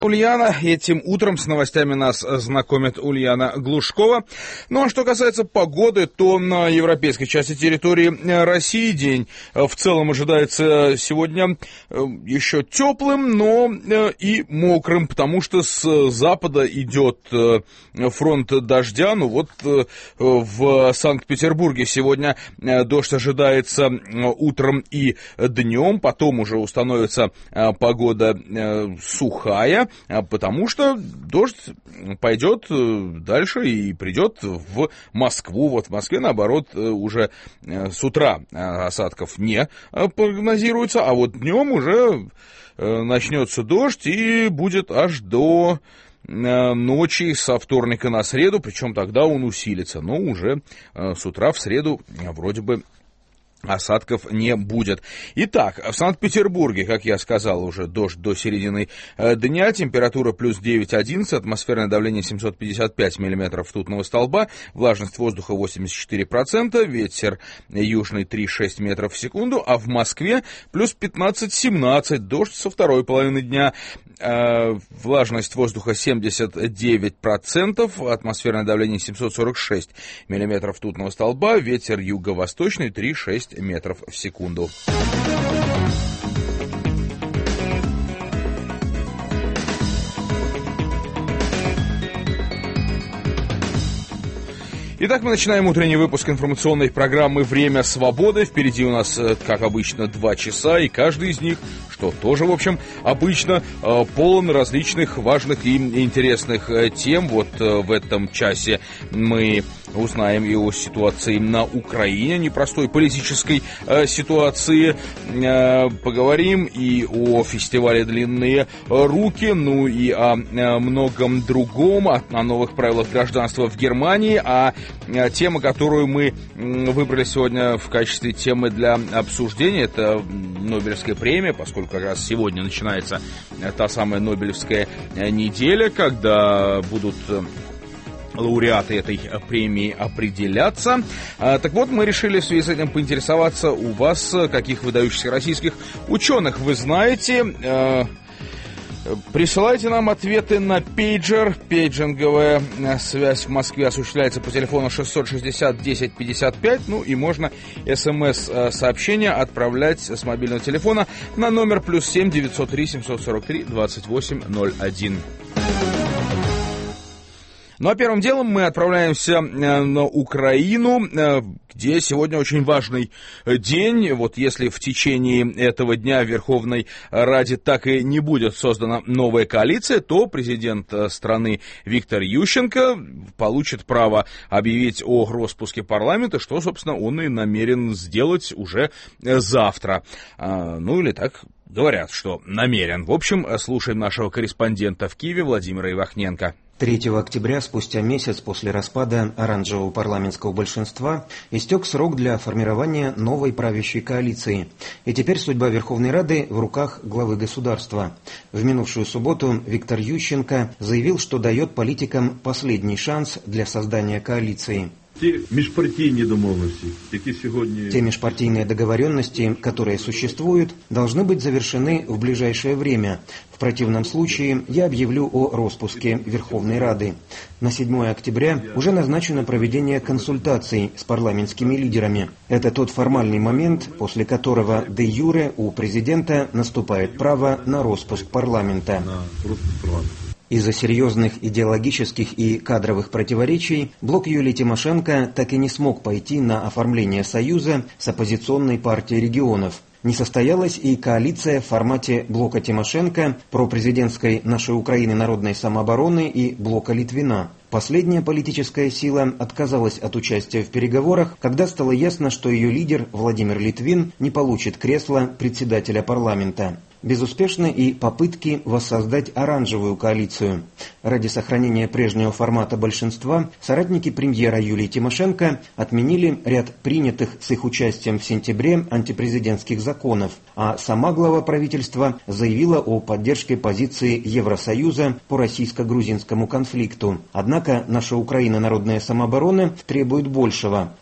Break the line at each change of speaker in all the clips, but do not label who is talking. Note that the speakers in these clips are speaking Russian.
Ульяна. Этим утром с новостями нас знакомит Ульяна Глушкова. Ну а что касается погоды, то на европейской части территории России день в целом ожидается сегодня еще теплым, но и мокрым, потому что с запада идет фронт дождя. Ну вот в Санкт-Петербурге сегодня дождь ожидается утром и днем, потом уже установится погода сухая, потому что дождь пойдет дальше и придет в Москву. Вот в Москве, наоборот, уже с утра осадков не прогнозируется, а вот днем уже начнется дождь и будет аж до ночи со вторника на среду, причем тогда он усилится, но уже с утра в среду вроде бы осадков не будет. Итак, в Санкт-Петербурге, как я сказал, уже дождь до середины дня, температура плюс 9-11, атмосферное давление 755 миллиметров ртутного столба, влажность воздуха 84%, ветер южный 3,6 метров в секунду, а в Москве плюс 15-17, дождь со второй половины дня, влажность воздуха 79%, атмосферное давление 746 миллиметров ртутного столба, ветер юго-восточный 3,6 метров в секунду. Итак, мы начинаем утренний выпуск информационной программы «Время свободы». Впереди у нас, как обычно, 2 часа, и каждый из них, что тоже, в общем, обычно, полон различных важных и интересных тем. Вот в этом часе мы узнаем и о ситуации на Украине, непростой политической ситуации. Поговорим и о фестивале «Длинные руки», ну и о многом другом, о новых правилах гражданства в Германии, тема, которую мы выбрали сегодня в качестве темы для обсуждения, это Нобелевская премия, поскольку как раз сегодня начинается та самая Нобелевская неделя, когда будут лауреаты этой премии определяться. Так вот, мы решили в связи с этим поинтересоваться у вас, каких выдающихся российских ученых вы знаете. Присылайте нам ответы на пейджер. Пейджинговая связь в Москве осуществляется по телефону 660-10-55. Ну и можно СМС-сообщение отправлять с мобильного телефона на номер +7 903 743 2801. Ну а первым делом мы отправляемся на Украину, где сегодня очень важный день. Вот если в течение этого дня в Верховной Раде так и не будет создана новая коалиция, то президент страны Виктор Ющенко получит право объявить о распуске парламента, что, собственно, он и намерен сделать уже завтра. Ну или так говорят, что намерен. В общем, слушаем нашего корреспондента в Киеве Владимира Ивахненко.
3 октября, спустя месяц после распада оранжевого парламентского большинства, истек срок для формирования новой правящей коалиции. И теперь судьба Верховной Рады в руках главы государства. В минувшую субботу Виктор Ющенко заявил, что дает политикам последний шанс для создания коалиции.
Те межпартийные
договоренности, которые существуют, должны быть завершены в ближайшее время. В противном случае я объявлю о распуске Верховной Рады. На 7 октября уже назначено проведение консультаций с парламентскими лидерами. Это тот формальный момент, после которого де-юре у президента наступает право на распуск парламента. Из-за серьезных идеологических и кадровых противоречий блок Юлии Тимошенко так и не смог пойти на оформление союза с оппозиционной партией регионов. Не состоялась и коалиция в формате блока Тимошенко, пропрезидентской «Нашей Украины народной самообороны» и блока Литвина. Последняя политическая сила отказалась от участия в переговорах, когда стало ясно, что ее лидер Владимир Литвин не получит кресла председателя парламента. Безуспешны и попытки воссоздать оранжевую коалицию. Ради сохранения прежнего формата большинства соратники премьера Юлии Тимошенко отменили ряд принятых с их участием в сентябре антипрезидентских законов, а сама глава правительства заявила о поддержке позиции Евросоюза по российско-грузинскому конфликту. Однако наша Украина народная самооборона требует большего.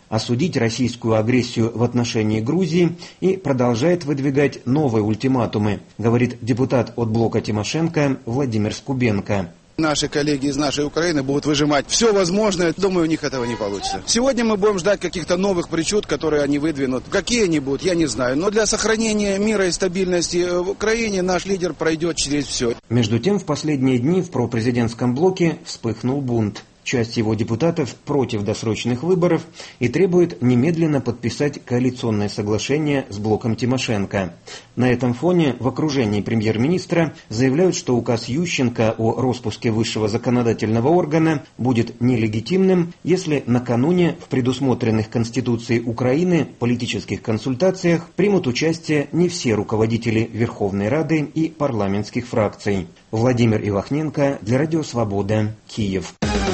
осудить российскую агрессию в отношении Грузии и продолжает выдвигать новые ультиматумы, говорит депутат от блока Тимошенко Владимир Скубенко.
Наши коллеги из нашей Украины будут выжимать все возможное. Думаю, у них этого не получится. Сегодня мы будем ждать каких-то новых причуд, которые они выдвинут. Какие они будут, я не знаю. Но для сохранения мира и стабильности в Украине наш лидер пройдет через все.
Между тем, в последние дни в пропрезидентском блоке вспыхнул бунт. Часть его депутатов против досрочных выборов и требует немедленно подписать коалиционное соглашение с блоком Тимошенко. На этом фоне в окружении премьер-министра заявляют, что указ Ющенко о распуске высшего законодательного органа будет нелегитимным, если накануне в предусмотренных Конституцией Украины политических консультациях примут участие не все руководители Верховной Рады и парламентских фракций. Владимир Ивахненко для Радио Свобода, Киев.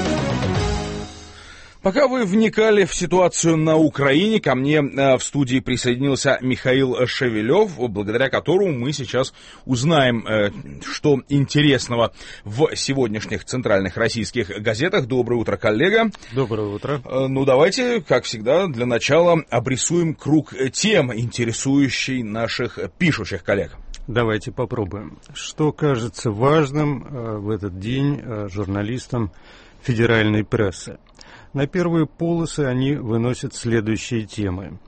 Пока вы вникали в ситуацию на Украине, ко мне в студии присоединился Михаил Шевелев, благодаря которому мы сейчас узнаем, что интересного в сегодняшних центральных российских газетах. Доброе утро, коллега.
Доброе утро.
Ну, давайте, как всегда, для начала обрисуем круг тем, интересующий наших пишущих коллег.
Давайте попробуем. Что кажется важным в этот день журналистам федеральной прессы? На первые полосы они выносят следующие темы.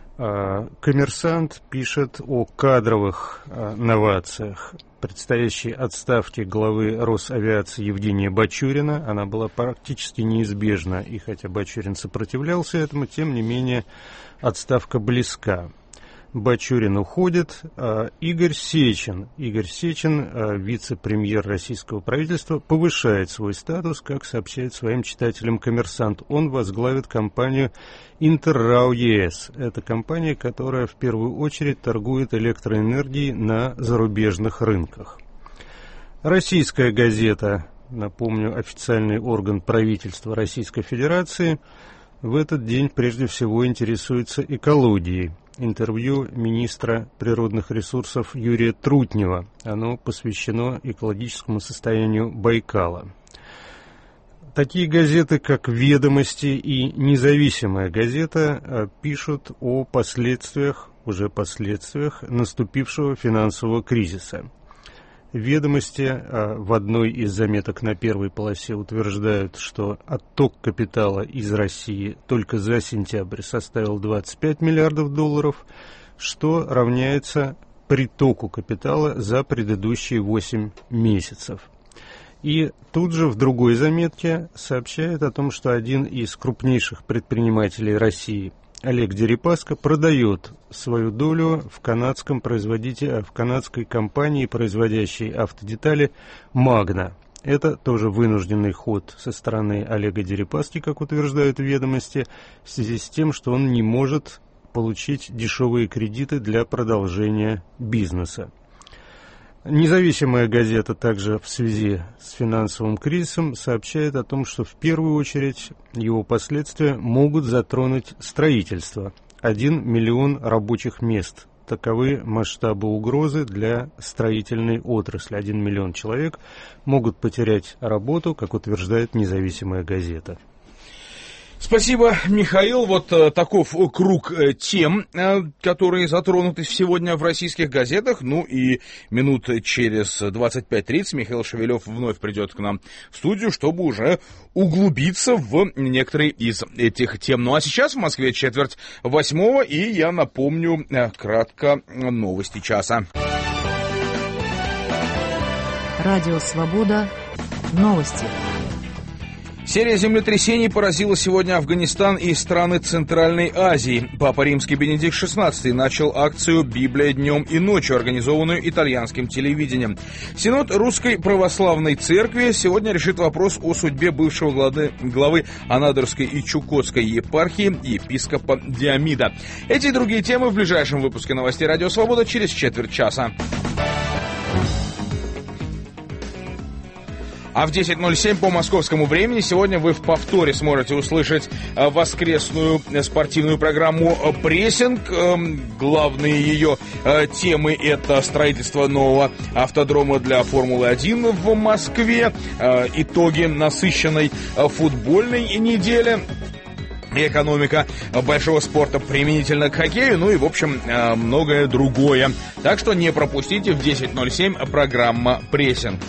«Коммерсант» пишет о кадровых новациях, предстоящей отставке главы Росавиации Евгения Бачурина. Она была практически неизбежна, и хотя Бачурин сопротивлялся этому, тем не менее отставка близка. Бачурин уходит. Игорь Сечин, вице-премьер российского правительства, повышает свой статус, как сообщает своим читателям «Коммерсант». Он возглавит компанию «Интеррау ЕС». Это компания, которая в первую очередь торгует электроэнергией на зарубежных рынках. Российская газета, напомню, официальный орган правительства Российской Федерации, в этот день прежде всего интересуется экологией. Интервью министра природных ресурсов Юрия Трутнева. Оно посвящено экологическому состоянию Байкала. Такие газеты, как «Ведомости» и «Независимая газета» пишут о последствиях наступившего финансового кризиса. «Ведомости» в одной из заметок на первой полосе утверждают, что отток капитала из России только за сентябрь составил 25 миллиардов долларов, что равняется притоку капитала за предыдущие 8 месяцев. И тут же в другой заметке сообщают о том, что один из крупнейших предпринимателей России, Олег Дерипаска, продает свою долю в канадской компании, производящей автодетали «Магна». Это тоже вынужденный ход со стороны Олега Дерипаски, как утверждают «Ведомости», в связи с тем, что он не может получить дешевые кредиты для продолжения бизнеса. Независимая газета также в связи с финансовым кризисом сообщает о том, что в первую очередь его последствия могут затронуть строительство. 1 миллион рабочих мест. Таковы масштабы угрозы для строительной отрасли. 1 миллион человек могут потерять работу, как утверждает независимая газета.
Спасибо, Михаил. Вот таков круг тем, которые затронуты сегодня в российских газетах. Ну и минут через 25-30 Михаил Шевелев вновь придет к нам в студию, чтобы уже углубиться в некоторые из этих тем. Ну а сейчас в Москве 7:45, и я напомню кратко новости часа.
Радио «Свобода». Новости.
Серия землетрясений поразила сегодня Афганистан и страны Центральной Азии. Папа Римский Бенедикт XVI начал акцию «Библия днем и ночью», организованную итальянским телевидением. Синод Русской Православной Церкви сегодня решит вопрос о судьбе бывшего главы Анадырской и Чукотской епархии епископа Диомида. Эти и другие темы в ближайшем выпуске новостей «Радио Свобода» через четверть часа. А в 10:07 по московскому времени сегодня вы в повторе сможете услышать воскресную спортивную программу «Прессинг». Главные ее темы — это строительство нового автодрома для Формулы-1 в Москве, итоги насыщенной футбольной недели. экономика большого спорта применительно к хоккею, ну и, в общем, многое другое. Так что не пропустите в 10:07 программа «Прессинг».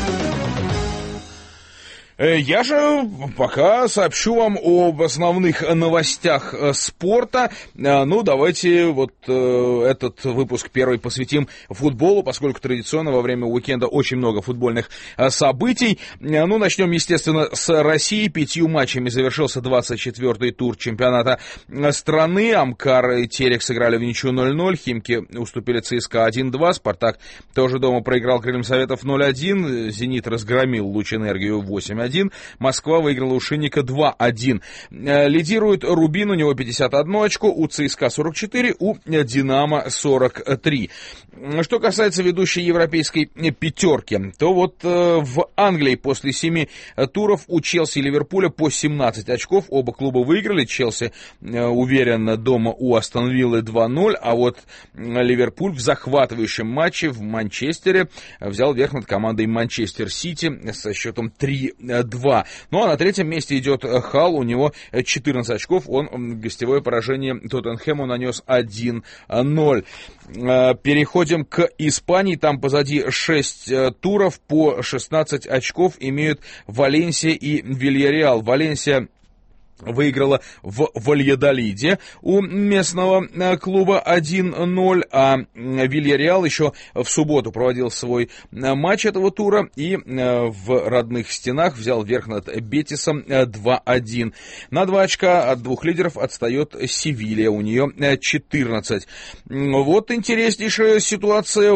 Я же пока сообщу вам об основных новостях спорта. Ну, давайте вот этот выпуск первый посвятим футболу, поскольку традиционно во время уикенда очень много футбольных событий. Ну, начнем, естественно, с России. 5 матчами завершился 24-й тур чемпионата страны. Амкар и Терек сыграли в ничью 0-0. Химки уступили ЦСКА 1-2. Спартак тоже дома проиграл Крыльям Советов 0-1. Зенит разгромил Лучэнергию 8-1. Москва выиграла у Шинника 2-1. Лидирует Рубин, у него 51 очко, у ЦСКА 44, у Динамо 43. Что касается ведущей европейской пятерки, то вот в Англии после 7 туров у Челси и Ливерпуля по 17 очков. Оба клуба выиграли. Челси уверенно дома у Астон Виллы 2-0, а вот Ливерпуль в захватывающем матче в Манчестере взял верх над командой Манчестер Сити со счетом 3-2. Ну а на третьем месте идет Халл, у него 14 очков, он гостевое поражение Тоттенхэму нанес 1-0. Переходим к Испании, там позади 6 туров, по 16 очков имеют Валенсия и Вильяреал. Валенсия выиграла в Вальядолиде у местного клуба 1-0, а Вильяреал еще в субботу проводил свой матч этого тура и в родных стенах взял верх над Бетисом 2-1. На 2 очка от двух лидеров отстает Севилья, у нее 14. Вот интереснейшая ситуация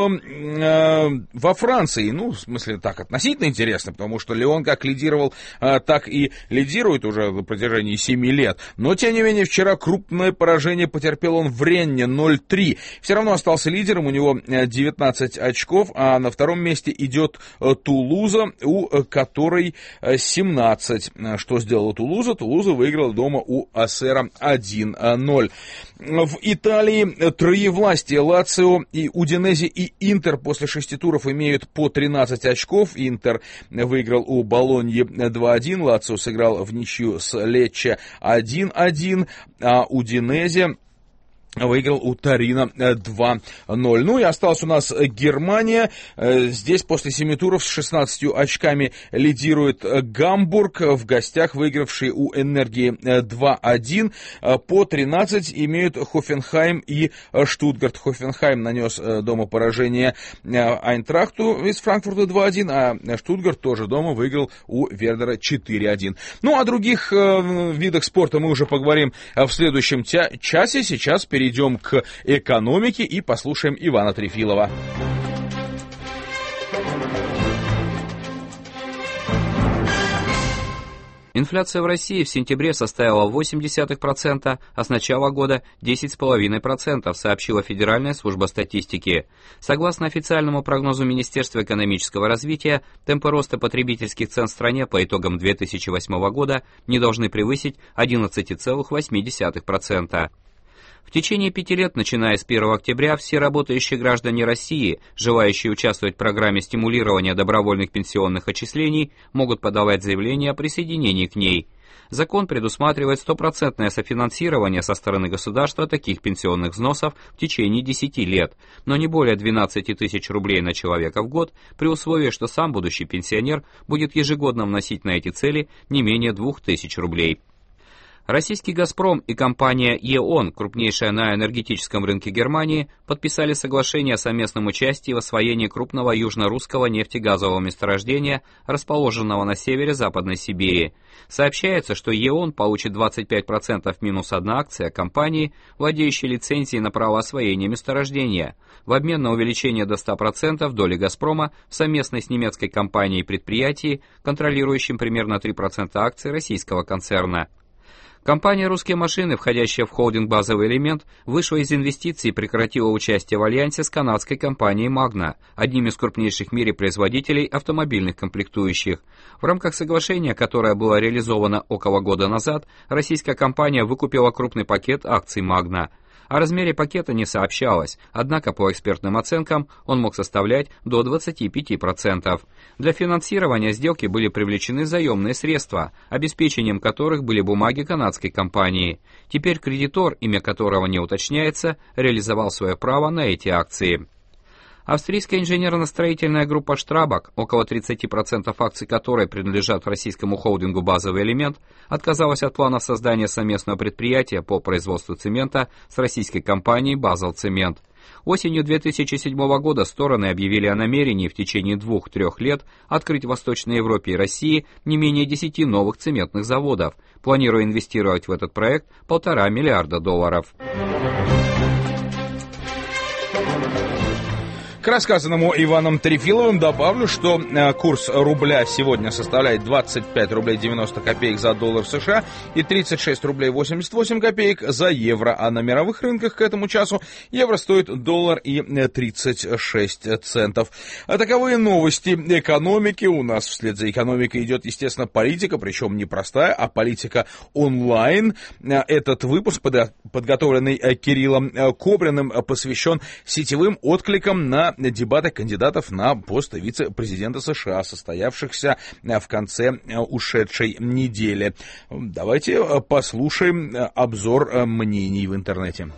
во Франции. Ну, в смысле, так, относительно интересно, потому что Лион как лидировал, так и лидирует уже на протяжении 7 лет. Но, тем не менее, вчера крупное поражение потерпел он в Ренне 0-3. Все равно остался лидером, у него 19 очков, а на втором месте идет Тулуза, у которой 17. Что сделала Тулуза? Тулуза выиграла дома у Ассера 1-0. В Италии троевластие. Лацио и Удинезе и Интер после 6 туров имеют по 13 очков. Интер выиграл у Болоньи 2-1, Лацио сыграл в ничью с Лечче 1-1, а Удинезе выиграл у Торино 2-0. Ну и осталась у нас Германия. Здесь после 7 туров с 16 очками лидирует Гамбург, в гостях выигравший у Энергии 2-1. По 13 имеют Хофенхайм и Штутгарт. Хофенхайм нанес дома поражение Айнтрахту из Франкфурта 2-1, а Штутгарт тоже дома выиграл у Вердера 4-1. Ну, о других видах спорта мы уже поговорим в следующем часе. Сейчас перейдем к экономике и послушаем Ивана Трефилова.
Инфляция в России в сентябре составила 0,8%, а с начала года 10,5%, сообщила Федеральная служба статистики. Согласно официальному прогнозу Министерства экономического развития, темпы роста потребительских цен в стране по итогам 2008 года не должны превысить 11,8%. В течение 5 лет, начиная с 1 октября, все работающие граждане России, желающие участвовать в программе стимулирования добровольных пенсионных отчислений, могут подавать заявление о присоединении к ней. Закон предусматривает 100% софинансирование со стороны государства таких пенсионных взносов в течение 10 лет, но не более 12 тысяч рублей на человека в год, при условии, что сам будущий пенсионер будет ежегодно вносить на эти цели не менее 2000 рублей. Российский «Газпром» и компания «ЕОН», крупнейшая на энергетическом рынке Германии, подписали соглашение о совместном участии в освоении крупного южно-русского нефтегазового месторождения, расположенного на севере Западной Сибири. Сообщается, что ЕОН получит 25% минус 1 акция компании, владеющей лицензией на право освоения месторождения, в обмен на увеличение до 100% доли «Газпрома» в совместной с немецкой компанией предприятии, контролирующим примерно 3% акций российского концерна. Компания «Русские машины», входящая в холдинг «Базовый элемент», вышла из инвестиций и прекратила участие в альянсе с канадской компанией «Магна», одним из крупнейших в мире производителей автомобильных комплектующих. В рамках соглашения, которое было реализовано около года назад, российская компания выкупила крупный пакет акций «Магна». О размере пакета не сообщалось, однако по экспертным оценкам он мог составлять до 25%. Для финансирования сделки были привлечены заемные средства, обеспечением которых были бумаги канадской компании. Теперь кредитор, имя которого не уточняется, реализовал свое право на эти акции. Австрийская инженерно-строительная группа «Штрабак», около 30% акций которой принадлежат российскому холдингу «Базовый элемент», отказалась от планов создания совместного предприятия по производству цемента с российской компанией «Базелцемент». Осенью 2007 года стороны объявили о намерении в течение 2-3 лет открыть в Восточной Европе и России не менее 10 новых цементных заводов, планируя инвестировать в этот проект $1,5 миллиарда.
К рассказанному Иваном Трефиловым добавлю, что курс рубля сегодня составляет 25 рублей 90 копеек за доллар США и 36 рублей 88 копеек за евро, а на мировых рынках к этому часу евро стоит $1.36. А таковые новости экономики. У нас вслед за экономикой идет, естественно, политика, причем не простая, а политика онлайн. Этот выпуск, подготовленный Кириллом Кобриным, посвящен сетевым откликам на дебаты кандидатов на пост вице-президента США, состоявшихся в конце ушедшей недели. Давайте послушаем обзор мнений в интернете.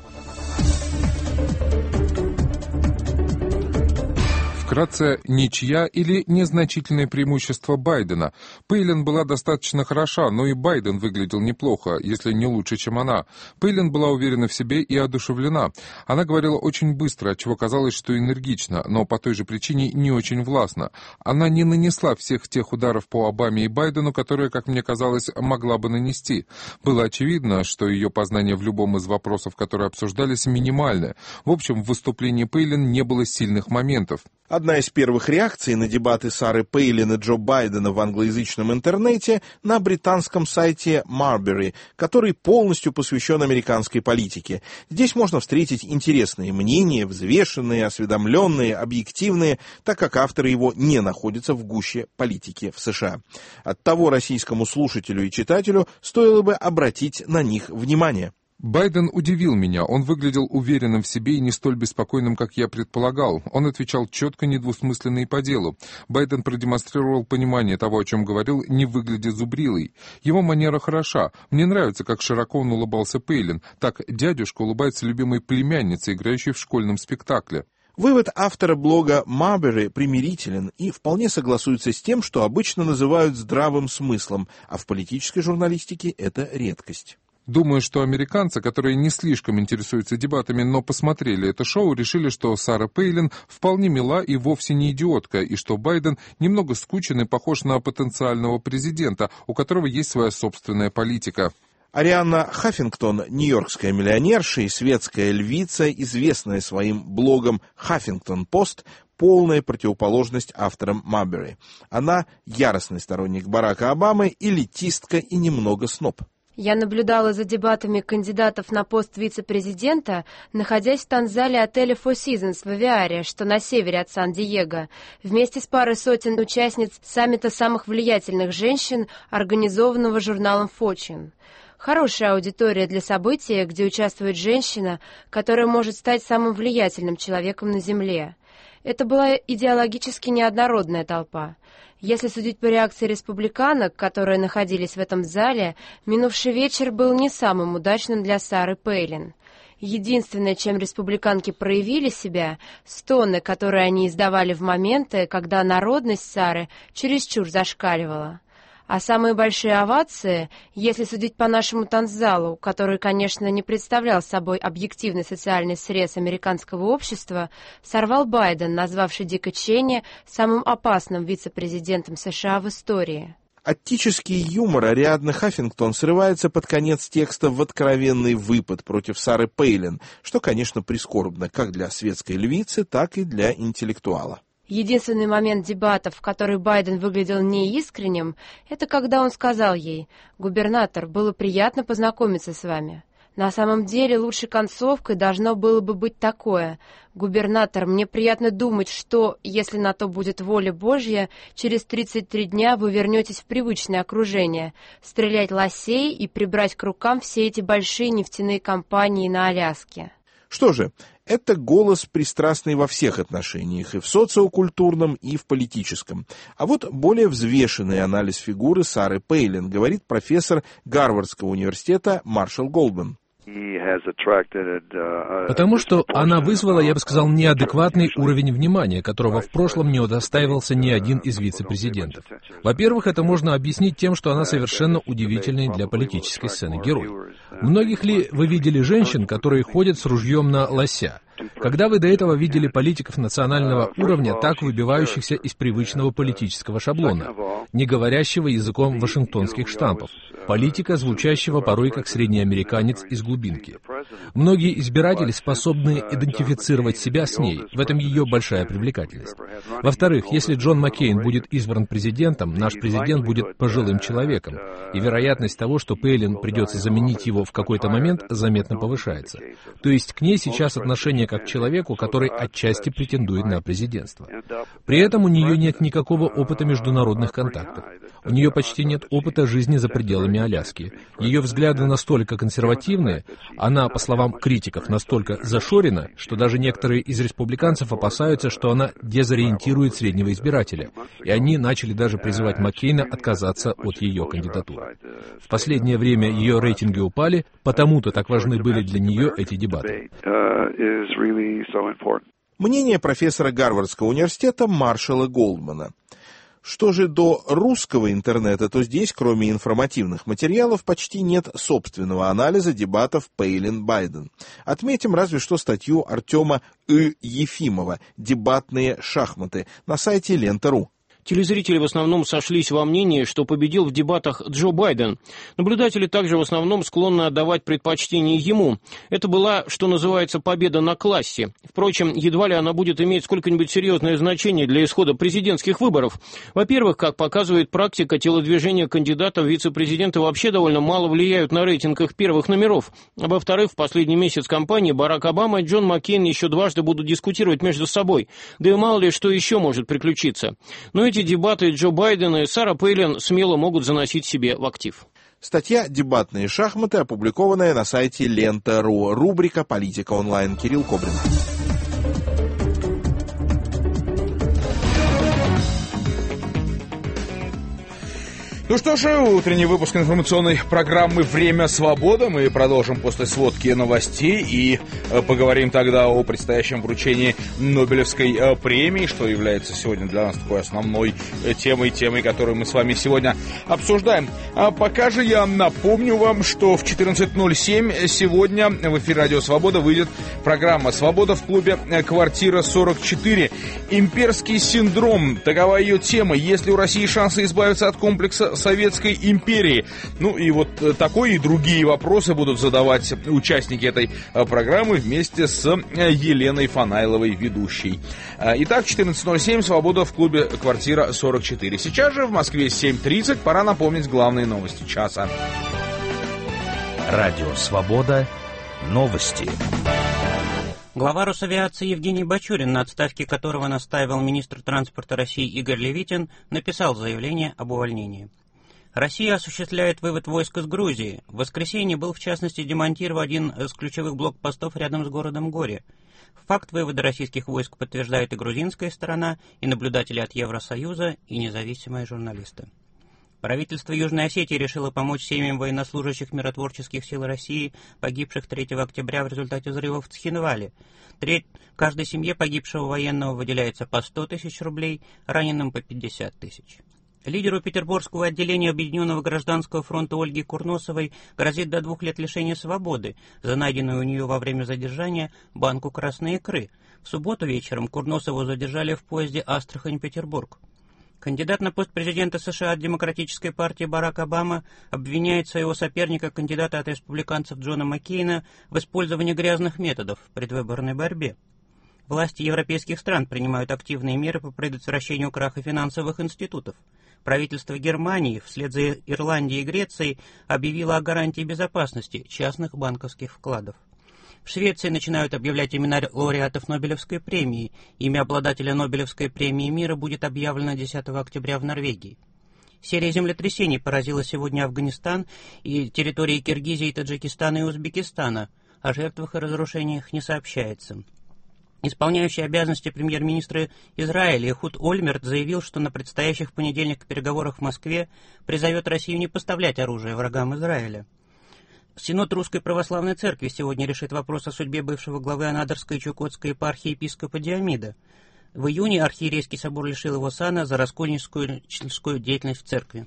Вкратце, ничья или незначительное преимущество Байдена. Пейлин была достаточно хороша, но и Байден выглядел неплохо, если не лучше, чем она. Пейлин была уверена в себе и одушевлена. Она говорила очень быстро, отчего казалось, что энергично, но по той же причине не очень властно. Она не нанесла всех тех ударов по Обаме и Байдену, которые, как мне казалось, могла бы нанести. Было очевидно, что ее познание в любом из вопросов, которые обсуждались, минимальное. В общем, в выступлении Пейлин не было сильных моментов.
Одна из первых реакций на дебаты Сары Пейлин и Джо Байдена в англоязычном интернете на британском сайте Marbury, который полностью посвящен американской политике. Здесь можно встретить интересные мнения, взвешенные, осведомленные, объективные, так как авторы его не находятся в гуще политики в США. Оттого российскому слушателю и читателю стоило бы обратить на них внимание.
Байден удивил меня. Он выглядел уверенным в себе и не столь беспокойным, как я предполагал. Он отвечал четко, недвусмысленно и по делу. Байден продемонстрировал понимание того, о чем говорил, не выглядя зубрилой. Его манера хороша. Мне нравится, как широко он улыбался Пейлин. Так дядюшка улыбается любимой племяннице, играющей в школьном спектакле.
Вывод автора блога Marbury примирителен и вполне согласуется с тем, что обычно называют здравым смыслом, а в политической журналистике это редкость.
Думаю, что американцы, которые не слишком интересуются дебатами, но посмотрели это шоу, решили, что Сара Пейлин вполне мила и вовсе не идиотка, и что Байден немного скучен и похож на потенциального президента, у которого есть своя собственная политика.
Арианна Хаффингтон, нью-йоркская миллионерша и светская львица, известная своим блогом «Хаффингтон Пост», полная противоположность авторам Marbury. Она яростный сторонник Барака Обамы, элитистка и немного сноб.
Я наблюдала за дебатами кандидатов на пост вице-президента, находясь в танцзале отеля Four Seasons в Авиаре, что на севере от Сан-Диего, вместе с парой сотен участниц саммита самых влиятельных женщин, организованного журналом Fortune. Хорошая аудитория для события, где участвует женщина, которая может стать самым влиятельным человеком на Земле. Это была идеологически неоднородная толпа. Если судить по реакции республиканок, которые находились в этом зале, минувший вечер был не самым удачным для Сары Пейлин. Единственное, чем республиканки проявили себя, стоны, которые они издавали в моменты, когда народность Сары чересчур зашкаливала. А самые большие овации, если судить по нашему танцзалу, который, конечно, не представлял собой объективный социальный срез американского общества, сорвал Байден, назвавший Дика Чейни самым опасным вице-президентом США в истории.
Оттический юмор Ариадны Хаффингтон срывается под конец текста в откровенный выпад против Сары Пейлин, что, конечно, прискорбно как для светской львицы, так и для интеллектуала.
Единственный момент дебатов, в который Байден выглядел неискренним, это когда он сказал ей: «Губернатор, было приятно познакомиться с вами». На самом деле лучшей концовкой должно было бы быть такое: «Губернатор, мне приятно думать, что, если на то будет воля Божья, через 33 дня вы вернетесь в привычное окружение, стрелять лосей и прибрать к рукам все эти большие нефтяные компании на Аляске».
Что же, это голос пристрастный во всех отношениях, и в социокультурном, и в политическом. А вот более взвешенный анализ фигуры Сары Пейлин говорит профессор Гарвардского университета Маршалл Голдман.
Потому что она вызвала, я бы сказал, неадекватный уровень внимания, которого в прошлом не удостаивался ни один из вице-президентов. Во-первых, это можно объяснить тем, что она совершенно удивительный для политической сцены герой. Многих ли вы видели женщин, которые ходят с ружьем на лося? Когда вы до этого видели политиков национального уровня, так выбивающихся из привычного политического шаблона, не говорящего языком вашингтонских штампов, политика, звучащего порой как среднеамериканец из глубинки? Многие избиратели способны идентифицировать себя с ней, в этом ее большая привлекательность. Во-вторых, если Джон Маккейн будет избран президентом, наш президент будет пожилым человеком, и вероятность того, что Пейлин придется заменить его в какой-то момент, заметно повышается. То есть к ней сейчас отношение как к человеку, который отчасти претендует на президентство. При этом у нее нет никакого опыта международных контактов. У нее почти нет опыта жизни за пределами Аляски. Ее взгляды настолько консервативные, она, по словам критиков, настолько зашорена, что даже некоторые из республиканцев опасаются, что она дезориентирует среднего избирателя, и они начали даже призывать Маккейна отказаться от ее кандидатуры. В последнее время ее рейтинги упали, потому-то так важны были для нее эти дебаты.
Мнение профессора Гарвардского университета Маршалла Голдмана. Что же до русского интернета, то здесь, кроме информативных материалов, почти нет собственного анализа дебатов Пейлин-Байден. Отметим разве что статью Артема Ефимова «Дебатные шахматы» на сайте Лента.ру.
Телезрители в основном сошлись во мнении, что победил в дебатах Джо Байден. Наблюдатели также в основном склонны отдавать предпочтение ему. Это была, что называется, победа на классе. Впрочем, едва ли она будет иметь сколько-нибудь серьезное значение для исхода президентских выборов. Во-первых, как показывает практика, телодвижения кандидатов в вице-президенты вообще довольно мало влияют на рейтинг их первых номеров. А во-вторых, в последний месяц кампании Барак Обама и Джон Маккейн еще дважды будут дискутировать между собой. Да и мало ли что еще может приключиться. Но эти дебаты Джо Байдена и Сара Пейлин смело могут заносить себе в актив.
Статья «Дебатные шахматы», опубликованная на сайте Лента.ру. Рубрика «Политика онлайн». Кирилл Кобрин.
Ну что ж, утренний выпуск информационной программы «Время свободы». Мы продолжим после сводки новостей и поговорим тогда о предстоящем вручении Нобелевской премии, что является сегодня для нас такой основной темой, которую мы с вами сегодня обсуждаем. А пока же я напомню вам, что в 14:07 сегодня в эфире «Радио Свобода» выйдет программа «Свобода в клубе «Квартира 44». Имперский синдром. Такова ее тема. Есть ли у России шансы избавиться от комплекса Советской империи? Ну и вот такой и другие вопросы будут задавать участники этой программы вместе с Еленой Фанайловой, ведущей. Итак, 14:07, «Свобода в клубе «Квартира 44». Сейчас же в Москве 7:30. Пора напомнить главные новости часа.
Радио «Свобода». Новости.
Глава Росавиации Евгений Бачурин, на отставке которого настаивал министр транспорта России Игорь Левитин, написал заявление об увольнении. Россия осуществляет вывод войск из Грузии. В воскресенье был, в частности, демонтирован один из ключевых блокпостов рядом с городом Горе. Факт вывода российских войск подтверждает и грузинская сторона, и наблюдатели от Евросоюза, и независимые журналисты. Правительство Южной Осетии решило помочь семьям военнослужащих миротворческих сил России, погибших 3 октября в результате взрывов в Цхинвале. Каждой семье погибшего военного выделяется по 100 тысяч рублей, раненым по 50 тысяч. Лидеру Петербургского отделения Объединенного гражданского фронта Ольге Курносовой грозит до 2 лет лишения свободы за найденную у нее во время задержания банку красной икры. В субботу вечером Курносову задержали в поезде Астрахань-Петербург. Кандидат на пост президента США от Демократической партии Барак Обама обвиняет своего соперника, кандидата от республиканцев Джона Маккейна, в использовании грязных методов в предвыборной борьбе. Власти европейских стран принимают активные меры по предотвращению краха финансовых институтов. Правительство Германии вслед за Ирландией и Грецией объявило о гарантии безопасности частных банковских вкладов. В Швеции начинают объявлять имена лауреатов Нобелевской премии. Имя обладателя Нобелевской премии мира будет объявлено 10 октября в Норвегии. Серия землетрясений поразила сегодня Афганистан и территории Киргизии, Таджикистана и Узбекистана. о жертвах и разрушениях не сообщается. Исполняющий обязанности премьер-министра Израиля Эхуд Ольмерт заявил, что на предстоящих в понедельник переговорах в Москве призовет Россию не поставлять оружие врагам Израиля. Синод Русской Православной Церкви сегодня решит вопрос о судьбе бывшего главы Анадырской и Чукотской епархии епископа Диомида. В июне архиерейский собор лишил его сана за раскольническую деятельность в церкви.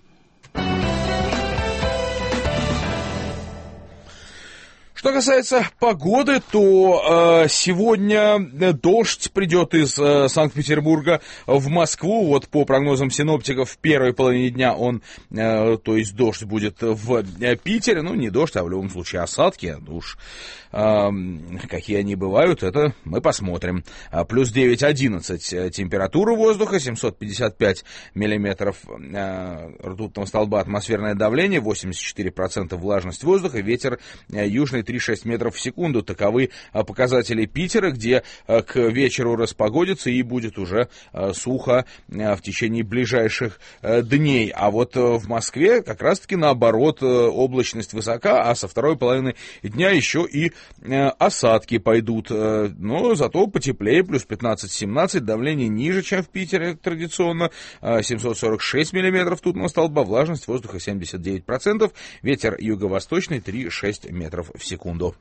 Что касается погоды, то сегодня дождь придет из Санкт-Петербурга в Москву. Вот по прогнозам синоптиков в первой половине дня то есть дождь будет в Питере. Ну, не дождь, а в любом случае осадки. Уж какие они бывают, это мы посмотрим. Плюс 9-11 температура воздуха, 755 миллиметров ртутного столба атмосферное давление, 84% влажность воздуха, ветер южный 3,6 метров в секунду. Таковы показатели Питера, где к вечеру распогодится и будет уже сухо в течение ближайших дней. А вот в Москве как раз-таки наоборот, облачность высока, а со второй половины дня еще и осадки пойдут. Но зато потеплее, плюс 15-17, давление ниже, чем в Питере традиционно, 746 миллиметров ртутного столба, влажность воздуха 79%, ветер юго-восточный 3,6 метров в секунду.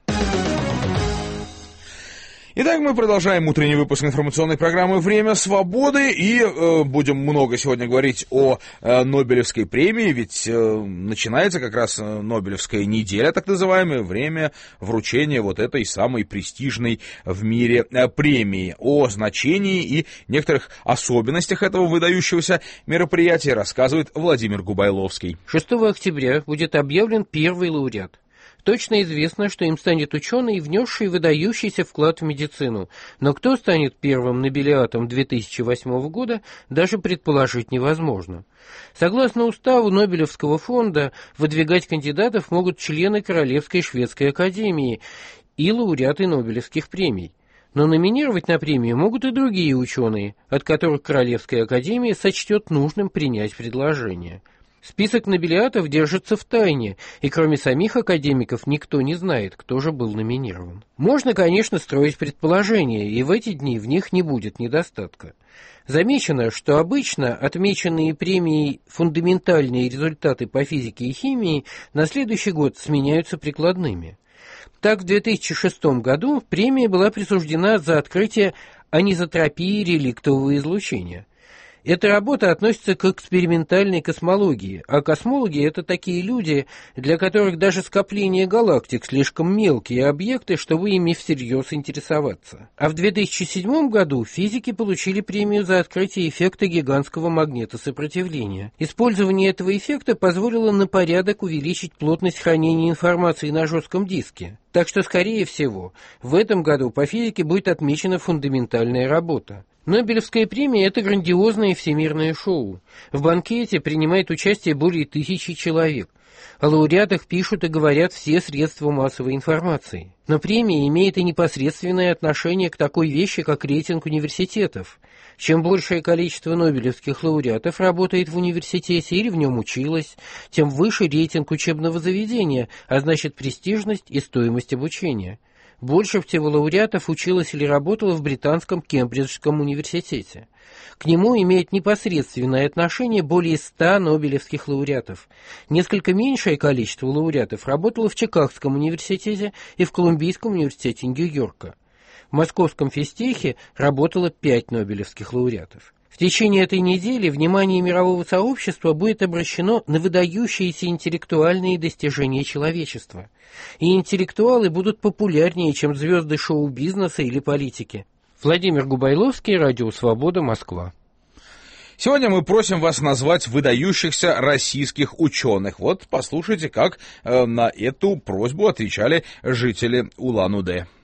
Итак, мы продолжаем утренний выпуск информационной программы «Время свободы» и будем много сегодня говорить о Нобелевской премии, ведь начинается как раз Нобелевская неделя, так называемая, время вручения вот этой самой престижной в мире премии. О значении и некоторых особенностях этого выдающегося мероприятия рассказывает Владимир Губайловский.
6 октября будет объявлен первый лауреат. Точно известно, что им станет ученый, внесший выдающийся вклад в медицину. Но кто станет первым нобелиатом 2008 года, даже предположить невозможно. Согласно уставу Нобелевского фонда, выдвигать кандидатов могут члены Королевской шведской академии и лауреаты Нобелевских премий. Но номинировать на премию могут и другие ученые, от которых Королевская академия сочтет нужным принять предложение. Список нобелиатов держится в тайне, и кроме самих академиков никто не знает, кто же был номинирован. Можно, конечно, строить предположения, и в эти дни в них не будет недостатка. Замечено, что обычно отмеченные премией фундаментальные результаты по физике и химии на следующий год сменяются прикладными. Так, в 2006 году премия была присуждена за открытие анизотропии реликтового излучения. Эта работа относится к экспериментальной космологии, а космологи – это такие люди, для которых даже скопление галактик слишком мелкие объекты, чтобы ими всерьез интересоваться. А в 2007 году физики получили премию за открытие эффекта гигантского магнитосопротивления. Использование этого эффекта позволило на порядок увеличить плотность хранения информации на жестком диске. Так что, скорее всего, в этом году по физике будет отмечена фундаментальная работа. Нобелевская премия – это грандиозное всемирное шоу. В банкете принимает участие более 1000 человек. О лауреатах пишут и говорят все средства массовой информации. Но премия имеет и непосредственное отношение к такой вещи, как рейтинг университетов. Чем большее количество нобелевских лауреатов работает в университете или в нем училось, тем выше рейтинг учебного заведения, а значит престижность и стоимость обучения. Больше всего лауреатов училось или работало в британском Кембриджском университете. К нему имеет непосредственное отношение более 100 нобелевских лауреатов. Несколько меньшее количество лауреатов работало в Чикагском университете и в Колумбийском университете Нью-Йорка. В Московском физтехе работало 5 нобелевских лауреатов. В течение этой недели внимание мирового сообщества будет обращено на выдающиеся интеллектуальные достижения человечества. И интеллектуалы будут популярнее, чем звезды шоу-бизнеса или политики. Владимир Губайловский, Радио Свобода, Москва.
Сегодня мы просим вас назвать выдающихся российских ученых. Вот послушайте, как на эту просьбу отвечали жители Улан-Удэ.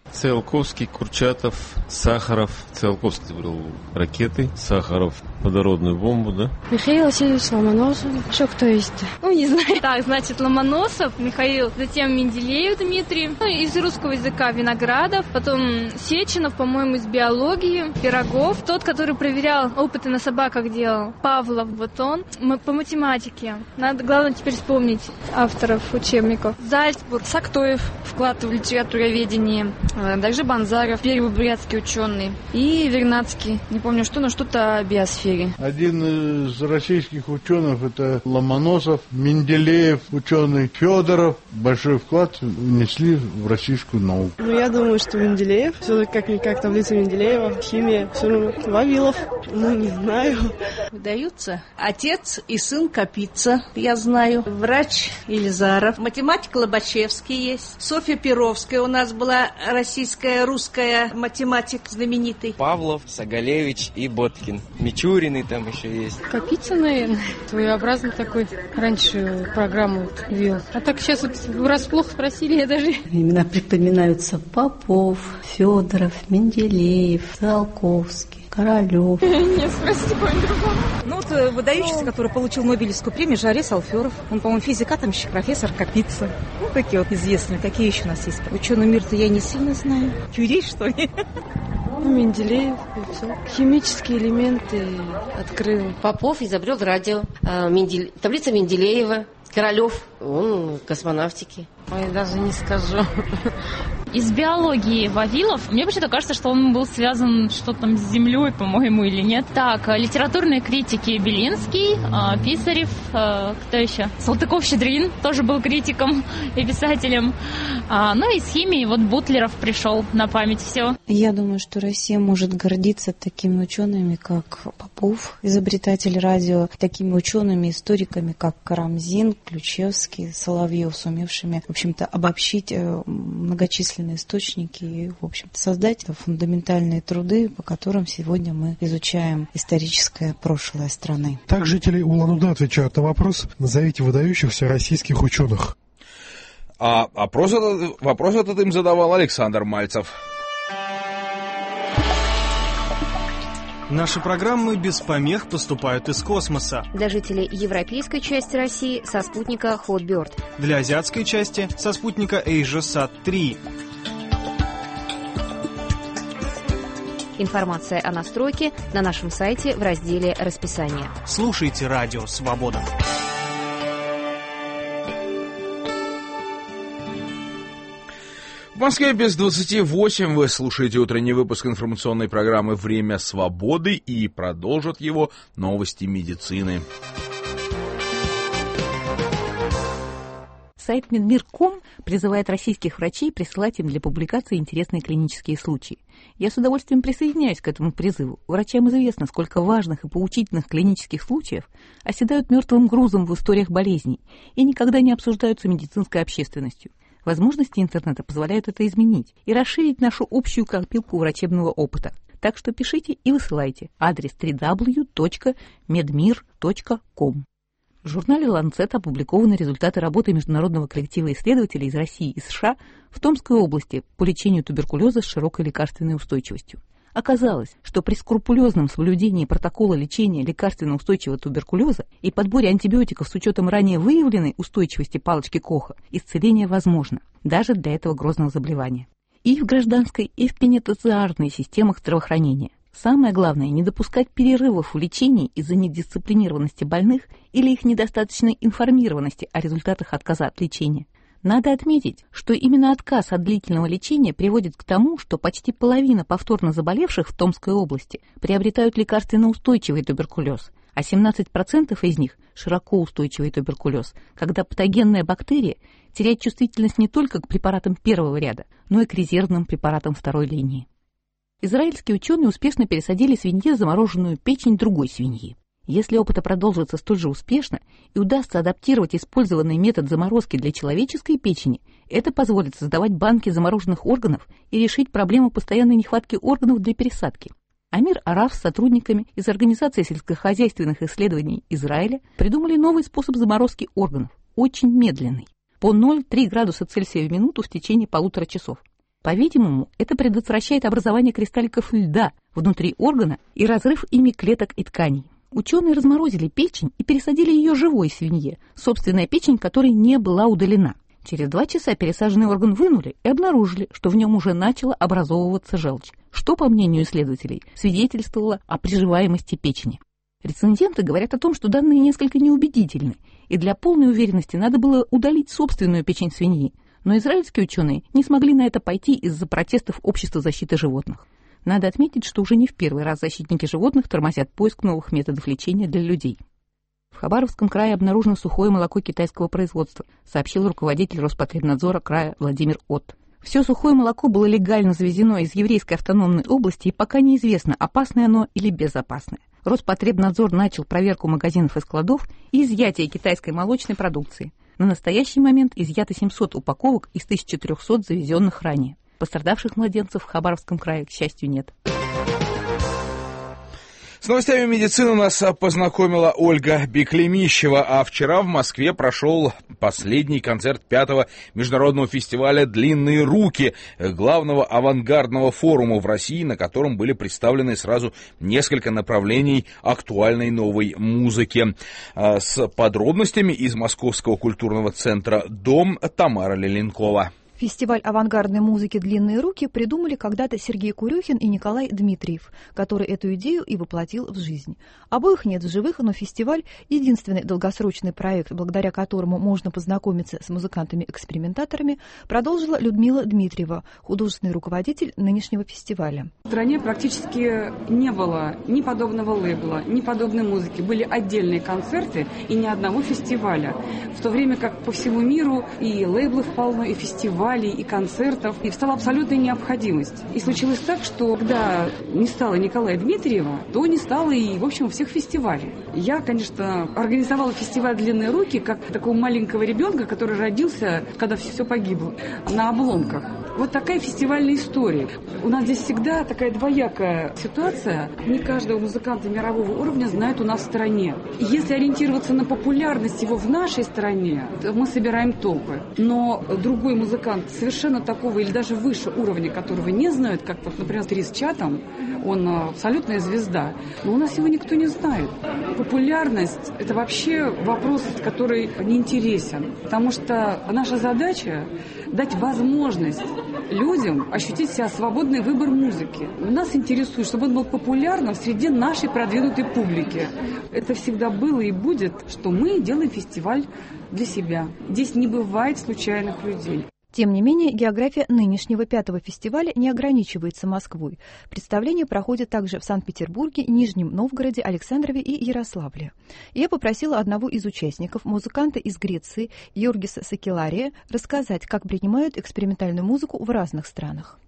Циолковский, Курчатов, Сахаров. Циолковский изобрел ракеты, Сахаров водородную бомбу, да?
Михаил Васильевич Ломоносов. Еще кто есть-то?
Не знаю. Так, значит, Ломоносов, Михаил, затем Менделеев Дмитрий, из русского языка Виноградов, потом Сеченов, по-моему, из биологии, Пирогов, тот, который проверял опыты на собаках делал, Павлов, вот он, по математике. Надо, главное, теперь вспомнить авторов учебников. Зальцбург, Сактоев, вклад в литературоведение, также Банзаров, первый бурятский ученый, и Вернадский, не помню что, но что-то о биосфере.
Один из российских ученых — это Ломоносов, Менделеев, ученый Федоров. Большой вклад внесли в российскую науку.
Я думаю, что Менделеев. Все-таки как-никак таблица Менделеева, химия, все равно Вавилов. Не знаю.
Выдаются отец и сын Капица, я знаю. Врач Елизаров. Математик Лобачевский есть. Софья Перовская у нас была, российская, русская математик знаменитый.
Павлов, Сагалевич и Боткин. Мичуриный там еще есть.
Капица, наверное. Своеобразный такой. Раньше программу вел. А так сейчас вот врасплох спросили, я даже...
Имена припоминаются: Попов, Федоров, Менделеев, Циолковский, Королев.
Нет, спросите кого-нибудь. Выдающийся, который получил Нобелевскую премию, Жарес Алферов. Он, по-моему, физик, атомщик, профессор Капица. Такие вот известные. Какие еще у нас есть? Ученый мир-то я не сильно знаю. Кюри, что ли?
Менделеев и все. Химические элементы открыл.
Попов изобрел радио. Таблица Менделеева. Королев, он космонавтики.
Ой, даже не скажу.
Из биологии Вавилов. Мне почему-то кажется, что он был связан что-то там с землей, по-моему, или нет. Так, литературные критики: Белинский, Писарев, кто еще? Салтыков-Щедрин тоже был критиком и писателем. Ну, из химии вот Бутлеров пришел на память, все.
Я думаю, что Россия может гордиться такими учеными, как Попов, изобретатель радио, такими учеными, историками, как Карамзин, Ключевский, Соловьев, сумевшими, в общем-то, обобщить многочисленные источники и, в общем-то, создать фундаментальные труды, по которым сегодня мы изучаем историческое прошлое страны.
Так жители Улан-Удэ отвечают на вопрос: назовите выдающихся российских ученых.
А вопрос этот им задавал Александр Мальцев.
Наши программы без помех поступают из космоса.
Для жителей европейской части России со спутника Hotbird.
Для азиатской части со спутника AsiaSat-3.
Информация о настройке на нашем сайте в разделе «Расписание».
Слушайте «Радио Свобода».
В Москве без 28 вы слушаете утренний выпуск информационной программы «Время свободы», и продолжат его новости медицины.
Сайт Медмир.ком призывает российских врачей присылать им для публикации интересные клинические случаи. Я с удовольствием присоединяюсь к этому призыву. Врачам известно, сколько важных и поучительных клинических случаев оседают мертвым грузом в историях болезней и никогда не обсуждаются медицинской общественностью. Возможности интернета позволяют это изменить и расширить нашу общую копилку врачебного опыта. Так что пишите и высылайте. Адрес www.medmir.com. В журнале «Ланцет» опубликованы результаты работы международного коллектива исследователей из России и США в Томской области по лечению туберкулеза с широкой лекарственной устойчивостью. Оказалось, что при скрупулезном соблюдении протокола лечения лекарственно-устойчивого туберкулеза и подборе антибиотиков с учетом ранее выявленной устойчивости палочки Коха исцеление возможно, даже для этого грозного заболевания. И в гражданской, и в пенитенциарной системах здравоохранения. Самое главное – не допускать перерывов в лечении из-за недисциплинированности больных или их недостаточной информированности о результатах отказа от лечения. Надо отметить, что именно отказ от длительного лечения приводит к тому, что почти половина повторно заболевших в Томской области приобретают лекарственно-устойчивый туберкулез, а 17% из них – широко устойчивый туберкулез, когда патогенная бактерия теряет чувствительность не только к препаратам первого ряда, но и к резервным препаратам второй линии. Израильские ученые успешно пересадили свинье замороженную печень другой свиньи. Если опыт продолжится столь же успешно и удастся адаптировать использованный метод заморозки для человеческой печени, это позволит создавать банки замороженных органов и решить проблему постоянной нехватки органов для пересадки. Амир Араф с сотрудниками из Организации сельскохозяйственных исследований Израиля придумали новый способ заморозки органов, очень медленный, по 0,3 градуса Цельсия в минуту в течение 1,5 часов. По-видимому, это предотвращает образование кристалликов льда внутри органа и разрыв ими клеток и тканей. Ученые разморозили печень и пересадили ее живой свинье, собственная печень которой не была удалена. Через 2 часа пересаженный орган вынули и обнаружили, что в нем уже начала образовываться желчь, что, по мнению исследователей, свидетельствовало о приживаемости печени. Рецензенты говорят о том, что данные несколько неубедительны, и для полной уверенности надо было удалить собственную печень свиньи, но израильские ученые не смогли на это пойти из-за протестов Общества защиты животных. Надо отметить, что уже не в первый раз защитники животных тормозят поиск новых методов лечения для людей. В Хабаровском крае обнаружено сухое молоко китайского производства, сообщил руководитель Роспотребнадзора края Владимир Отт. Все сухое молоко было легально завезено из еврейской автономной области, и пока неизвестно, опасное оно или безопасное. Роспотребнадзор начал проверку магазинов и складов и изъятие китайской молочной продукции. На настоящий момент изъято 700 упаковок из 1300 завезенных ранее. Пострадавших младенцев в Хабаровском крае, к счастью, нет.
С новостями медицины нас познакомила Ольга Беклемищева, а вчера в Москве прошел последний концерт 5-го международного фестиваля «Длинные руки», главного авангардного форума в России, на котором были представлены сразу несколько направлений актуальной новой музыки. С подробностями из Московского культурного центра «Дом» Тамара Леленкова.
Фестиваль авангардной музыки «Длинные руки» придумали когда-то Сергей Курюхин и Николай Дмитриев, который эту идею и воплотил в жизнь. Обоих нет в живых, но фестиваль – единственный долгосрочный проект, благодаря которому можно познакомиться с музыкантами-экспериментаторами, продолжила Людмила Дмитриева, художественный руководитель нынешнего фестиваля.
В стране практически не было ни подобного лейбла, ни подобной музыки. Были отдельные концерты и ни одного фестиваля. В то время как по всему миру и лейблов полно, и фестивалей, и концертов, и стала абсолютная необходимость. И случилось так, что когда не стало Николая Дмитриева, то не стало и, в общем, всех фестивалей. Я, конечно, организовала фестиваль «Длинные руки» как такого маленького ребенка, который родился, когда все погибло, на обломках. Вот такая фестивальная история. У нас здесь всегда такая двоякая ситуация. Не каждого музыканта мирового уровня знают у нас в стране. И если ориентироваться на популярность его в нашей стране, то мы собираем толпы. Но другой музыкант совершенно такого или даже выше уровня, которого не знают, как, вот, например, Трис Чатам, он абсолютная звезда, но у нас его никто не знает. Популярность – это вообще вопрос, который неинтересен, потому что наша задача – дать возможность людям ощутить себя свободный выбор музыки. Нас интересует, чтобы он был популярным среди нашей продвинутой публики. Это всегда было и будет, что мы делаем фестиваль для себя. Здесь не бывает случайных людей.
Тем не менее, география нынешнего 5-го фестиваля не ограничивается Москвой. Представления проходят также в Санкт-Петербурге, Нижнем Новгороде, Александрове и Ярославле. Я попросила одного из участников, музыканта из Греции, Йоргиса Сакелария, рассказать, как принимают экспериментальную музыку в разных странах.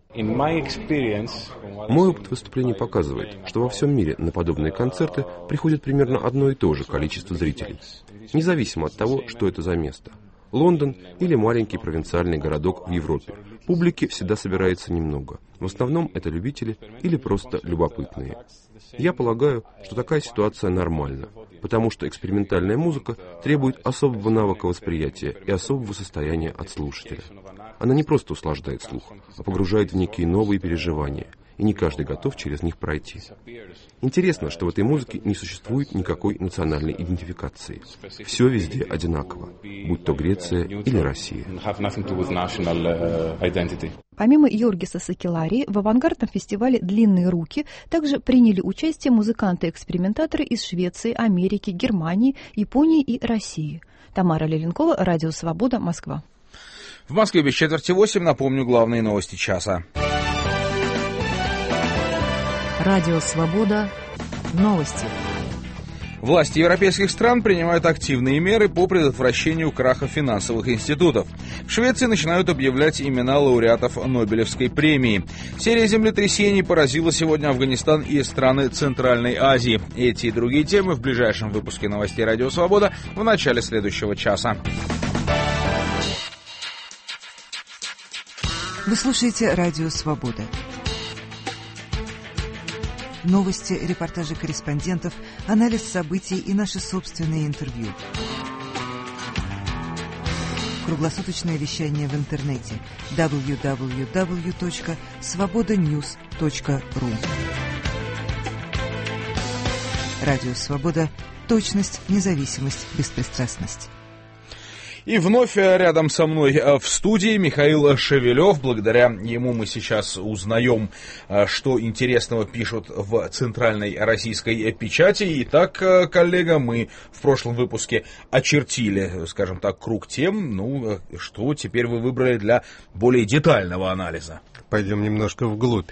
Мой опыт выступлений показывает, что во всем мире на подобные концерты приходит примерно одно и то же количество зрителей, независимо от того, что это за место. Лондон или маленький провинциальный городок в Европе. Публики всегда собирается немного. В основном это любители или просто любопытные. Я полагаю, что такая ситуация нормальна, потому что экспериментальная музыка требует особого навыка восприятия и особого состояния от слушателя. Она не просто услаждает слух, а погружает в некие новые переживания, и не каждый готов через них пройти. Интересно, что в этой музыке не существует никакой национальной идентификации. Все везде одинаково, будь то Греция или Россия.
Помимо Йоргиса Сакеларии, в авангардном фестивале «Длинные руки» также приняли участие музыканты-экспериментаторы из Швеции, Америки, Германии, Японии и России. Тамара Леленкова, Радио Свобода, Москва.
В Москве без 7:45, напомню, главные новости часа.
Радио Свобода. Новости.
Власти европейских стран принимают активные меры по предотвращению краха финансовых институтов. В Швеции начинают объявлять имена лауреатов Нобелевской премии. Серия землетрясений поразила сегодня Афганистан и страны Центральной Азии. Эти и другие темы в ближайшем выпуске новостей «Радио Свобода» в начале следующего часа.
Вы слушаете «Радио Свобода». Новости, репортажи корреспондентов, анализ событий и наши собственные интервью. круглосуточное вещание в интернете www.svobodanews.ru. Радио «Свобода». Точность, независимость, беспристрастность.
И вновь рядом со мной в студии Михаил Шевелев. Благодаря ему мы сейчас узнаем, что интересного пишут в центральной российской печати. Итак, коллега, мы в прошлом выпуске очертили, скажем так, круг тем. Ну, что теперь вы выбрали для более детального анализа?
Пойдем немножко вглубь.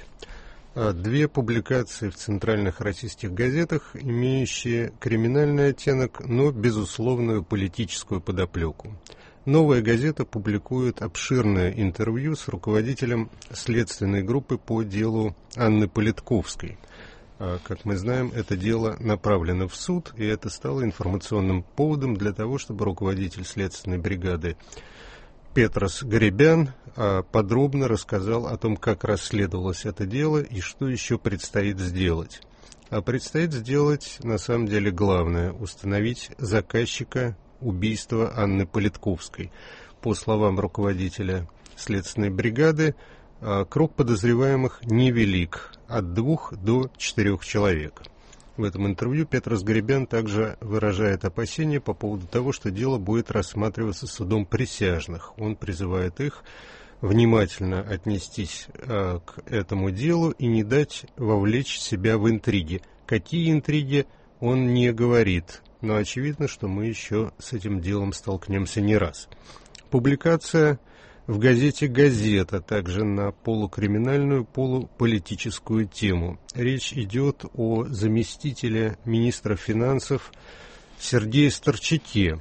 Две публикации в центральных российских газетах, имеющие криминальный оттенок, но безусловную политическую подоплеку. «Новая газета» публикует обширное интервью с руководителем следственной группы по делу Анны Политковской. Как мы знаем, это дело направлено в суд, и это стало информационным поводом для того, чтобы руководитель следственной бригады Петрос Гарибян подробно рассказал о том, как расследовалось это дело и что еще предстоит сделать. А предстоит сделать, на самом деле, главное – установить заказчика убийства Анны Политковской. По словам руководителя следственной бригады, круг подозреваемых невелик – от 2 до 4 человек. В этом интервью Петрос Гарибян также выражает опасения по поводу того, что дело будет рассматриваться судом присяжных. Он призывает их внимательно отнестись к этому делу и не дать вовлечь себя в интриги. Какие интриги, он не говорит, но очевидно, что мы еще с этим делом столкнемся не раз. Публикация в газете «Газета» также на полукриминальную, полуполитическую тему. Речь идет о заместителе министра финансов Сергее Старчаке.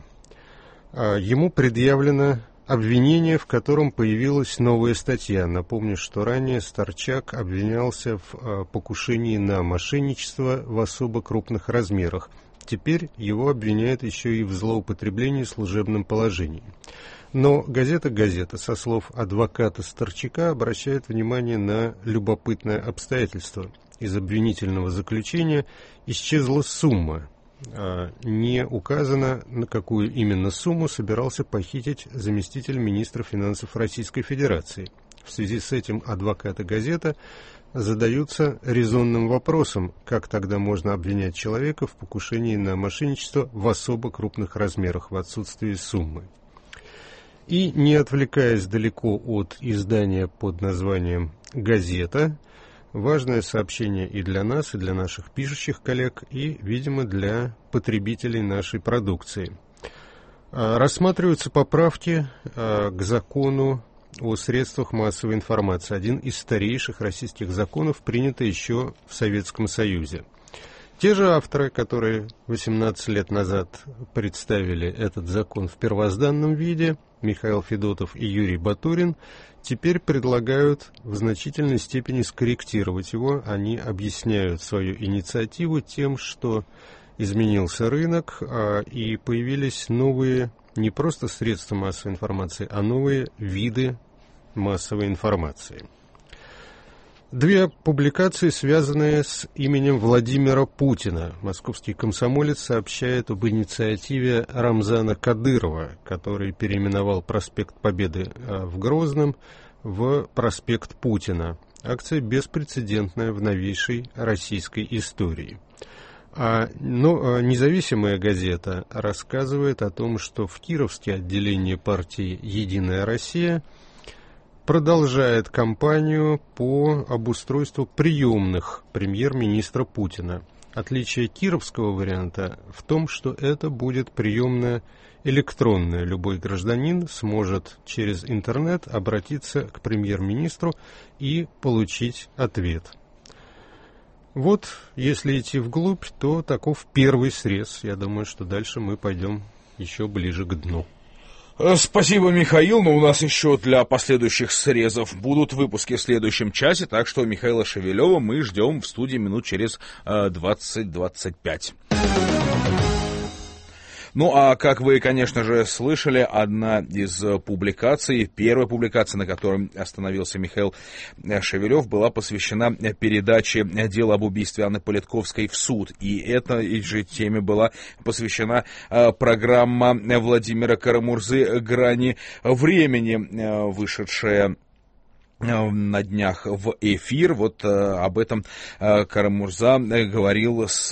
Ему предъявлено обвинение, в котором появилась новая статья. Напомню, что ранее Старчак обвинялся в покушении на мошенничество в особо крупных размерах. Теперь его обвиняют еще и в злоупотреблении служебным положением. Но газета «Газета» со слов адвоката Старчака обращает внимание на любопытное обстоятельство. Из обвинительного заключения исчезла сумма. Не указано, на какую именно сумму собирался похитить заместитель министра финансов Российской Федерации. В связи с этим адвокаты «Газета» задаются резонным вопросом, как тогда можно обвинять человека в покушении на мошенничество в особо крупных размерах в отсутствии суммы. И не отвлекаясь далеко от издания под названием «Газета», важное сообщение и для нас, и для наших пишущих коллег, и, видимо, для потребителей нашей продукции. Рассматриваются поправки к закону о средствах массовой информации. Один из старейших российских законов, принятый еще в Советском Союзе. Те же авторы, которые 18 лет назад представили этот закон в первозданном виде, Михаил Федотов и Юрий Батурин, теперь предлагают в значительной степени скорректировать его. Они объясняют свою инициативу тем, что изменился рынок, и появились новые не просто средства массовой информации, а новые виды массовой информации. Две публикации, связанные с именем Владимира Путина. Московский комсомолец сообщает об инициативе Рамзана Кадырова, который переименовал проспект Победы в Грозном в проспект Путина. Акция беспрецедентная в новейшей российской истории. Но независимая газета рассказывает о том, что в Кировске отделение партии «Единая Россия» продолжает кампанию по обустройству приемных премьер-министра Путина. Отличие кировского варианта в том, что это будет приемная электронная. Любой гражданин сможет через интернет обратиться к премьер-министру и получить ответ. Вот, если идти вглубь, то таков первый срез. Я думаю, что дальше мы пойдем еще ближе к дну.
Спасибо, Михаил, но у нас еще для последующих срезов будут выпуски в следующем часе, так что Михаила Шевелева мы ждем в студии минут через 20-25. Ну, а как вы, конечно же, слышали, одна из публикаций, первая публикация, на которой остановился Михаил Шевелев, была посвящена передаче дела об убийстве Анны Политковской в суд. И этой же теме была посвящена программа Владимира Карамурзы «Грани времени», вышедшая на днях в эфир. Вот об этом Карамурза говорил с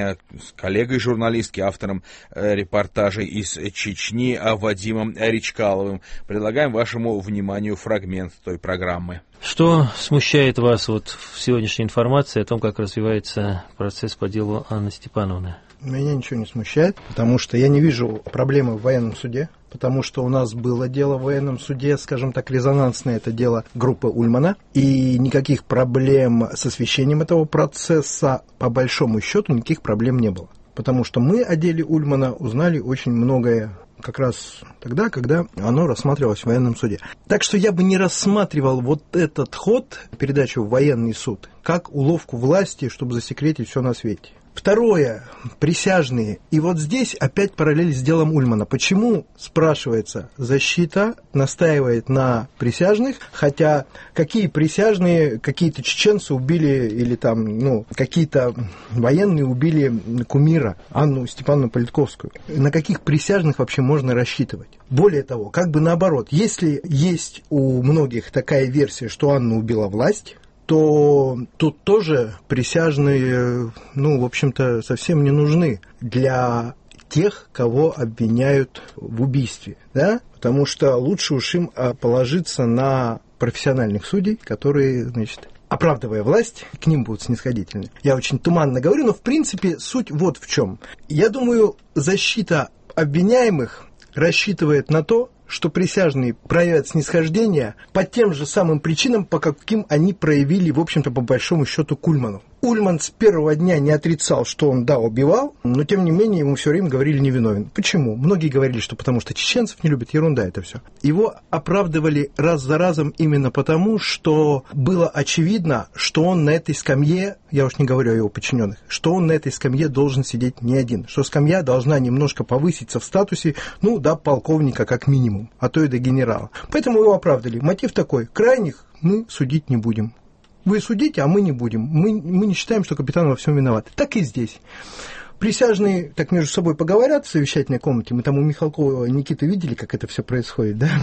коллегой журналистки, автором репортажей из Чечни Вадимом Ричкаловым. Предлагаем вашему вниманию фрагмент той программы.
Что смущает вас вот в сегодняшней информации о том, как развивается процесс по делу Анны Степановны?
Меня ничего не смущает, потому что я не вижу проблемы в военном суде, потому что у нас было дело в военном суде, скажем так, резонансное, это дело группы Ульмана, и никаких проблем с освещением этого процесса, по большому счету, никаких проблем не было. Потому что мы о деле Ульмана узнали очень многое как раз тогда, когда оно рассматривалось в военном суде. Так что я бы не рассматривал вот этот ход, передачу в военный суд, как уловку власти, чтобы засекретить все на свете. Второе, присяжные. И вот здесь опять параллель с делом Ульмана. Почему, спрашивается, защита настаивает на присяжных, хотя какие присяжные, какие-то чеченцы убили, или там, какие-то военные убили кумира Анну Степановну Политковскую. На каких присяжных вообще можно рассчитывать? Более того, как бы наоборот, если есть у многих такая версия, что Анну убила власть, то тут тоже присяжные, в общем-то, совсем не нужны для тех, кого обвиняют в убийстве, да? Потому что лучше уж им положиться на профессиональных судей, которые, оправдывая власть, к ним будут снисходительны. Я очень туманно говорю, но в принципе суть вот в чем. Я думаю, защита обвиняемых рассчитывает на то, что присяжные проявят снисхождение по тем же самым причинам, по каким они проявили, в общем-то, по большому счету, к Ульману. Ульман с первого дня не отрицал, что он, убивал, но, тем не менее, ему все время говорили невиновен. Почему? Многие говорили, что потому что чеченцев не любят, ерунда это все. Его оправдывали раз за разом именно потому, что было очевидно, что он на этой скамье, я уж не говорю о его подчиненных, что он на этой скамье должен сидеть не один, что скамья должна немножко повыситься в статусе, полковника как минимум, а то и до генерала. Поэтому его оправдали. Мотив такой: крайних мы судить не будем. Вы судите, а мы не будем. Мы не считаем, что капитан во всем виноват. Так и здесь. Присяжные так между собой поговорят в совещательной комнате. Мы там у Михалкова Никиты видели, как это все происходит, да?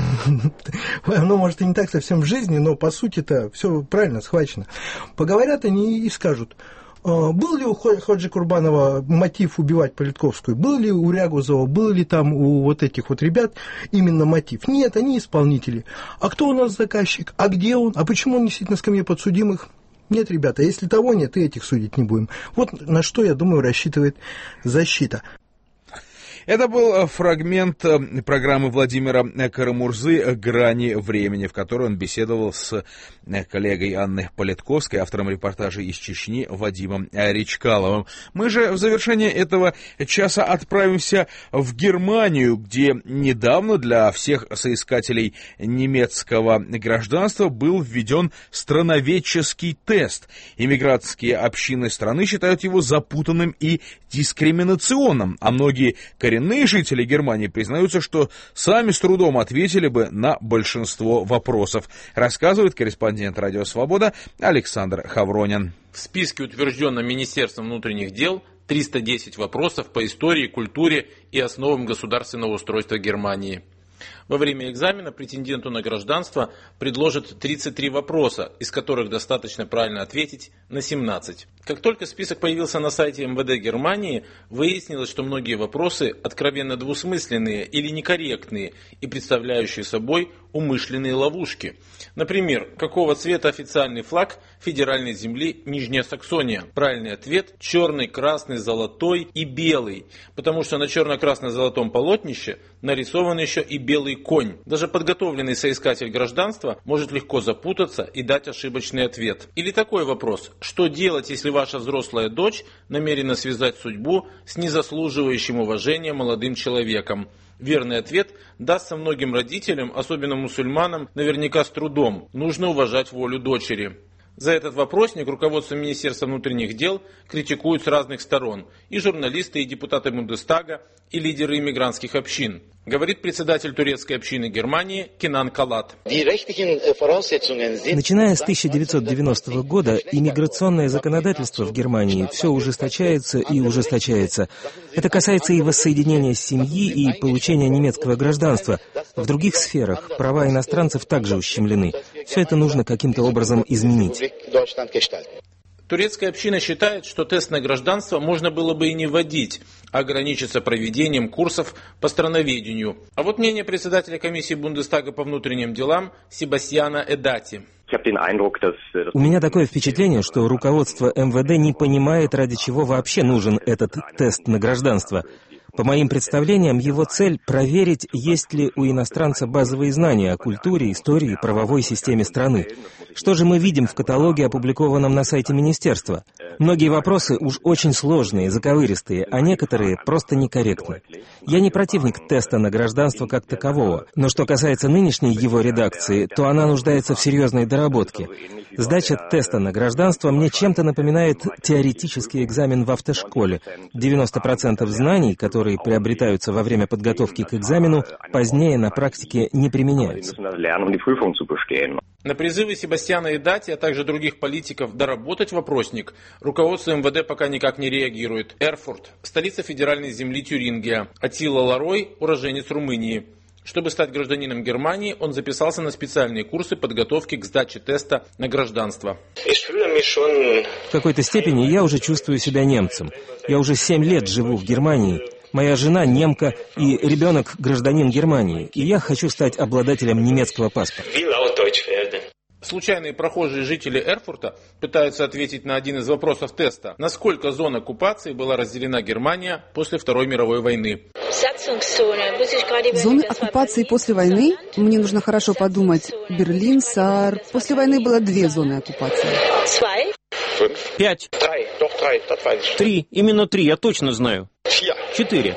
Оно, может, и не так совсем в жизни, но по сути-то все правильно схвачено. Поговорят они и скажут: был ли у Ходжи Курбанова мотив убивать Политковскую? Был ли у Рягузова? Был ли там у вот этих вот ребят именно мотив? Нет, они исполнители. А кто у нас заказчик? А где он? А почему он не сидит на скамье подсудимых? Нет, ребята, если того нет, и этих судить не будем. Вот на что, я думаю, рассчитывает защита.
Это был фрагмент программы Владимира Карамурзы «Грани времени», в которой он беседовал с коллегой Анны Политковской, автором репортажей из Чечни Вадимом Ричкаловым. Мы же в завершение этого часа отправимся в Германию, где недавно для всех соискателей немецкого гражданства был введен страноведческий тест. Иммигрантские общины страны считают его запутанным и дискриминационным, а многие коренные жители Германии признаются, что сами с трудом ответили бы на большинство вопросов, рассказывает корреспондент «Радио Свобода» Александр Хавронин.
В списке, утвержденном Министерством внутренних дел, 310 вопросов по истории, культуре и основам государственного устройства Германии. Во время экзамена претенденту на гражданство предложат 33 вопроса, из которых достаточно правильно ответить на 17. Как только список появился на сайте МВД Германии, выяснилось, что многие вопросы откровенно двусмысленные или некорректные и представляющие собой умышленные ловушки. Например, какого цвета официальный флаг федеральной земли Нижняя Саксония? Правильный ответ – черный, красный, золотой и белый, потому что на черно-красно-золотом полотнище нарисован еще и белый конь. Даже подготовленный соискатель гражданства может легко запутаться и дать ошибочный ответ. Или такой вопрос: что делать, если ваша взрослая дочь намерена связать судьбу с незаслуживающим уважения молодым человеком? Верный ответ дастся многим родителям, особенно мусульманам, наверняка с трудом. Нужно уважать волю дочери. За этот вопросник руководство Министерства внутренних дел критикуют с разных сторон. И журналисты, и депутаты Бундестага, и лидеры иммигрантских общин. Говорит председатель турецкой общины Германии Кенан Калат.
Начиная с 1990 года иммиграционное законодательство в Германии все ужесточается и ужесточается. Это касается и воссоединения семьи, и получения немецкого гражданства. В других сферах права иностранцев также ущемлены. Все это нужно каким-то образом изменить.
Турецкая община считает, что тест на гражданство можно было бы и не вводить, а ограничиться проведением курсов по страноведению. А вот мнение председателя комиссии Бундестага по внутренним делам Себастьяна Эдати.
У меня такое впечатление, что руководство МВД не понимает, ради чего вообще нужен этот тест на гражданство. По моим представлениям, его цель – проверить, есть ли у иностранца базовые знания о культуре, истории и правовой системе страны. Что же мы видим в каталоге, опубликованном на сайте министерства? Многие вопросы уж очень сложные, заковыристые, а некоторые просто некорректны. Я не противник теста на гражданство как такового, но что касается нынешней его редакции, то она нуждается в серьезной доработке. Сдача теста на гражданство мне чем-то напоминает теоретический экзамен в автошколе. 90% знаний, которые приобретаются во время подготовки к экзамену, позднее на практике не применяются.
На призывы Себастьяна Эдати, а также других политиков доработать вопросник, руководство МВД пока никак не реагирует. Эрфурт, столица федеральной земли Тюрингия. Аттила Ларой, уроженец Румынии. Чтобы стать гражданином Германии, он записался на специальные курсы подготовки к сдаче теста на гражданство.
В какой-то степени я уже чувствую себя немцем. Я уже 7 лет живу в Германии. Моя жена немка и ребенок гражданин Германии. И я хочу стать обладателем немецкого паспорта.
Случайные прохожие жители Эрфурта пытаются ответить на один из вопросов теста. Насколько зон оккупации была разделена Германия после Второй мировой войны?
Зоны оккупации после войны, мне нужно хорошо подумать, Берлин, Саар. После войны было 2 зоны оккупации.
5. 3. Именно 3, я точно знаю. 4.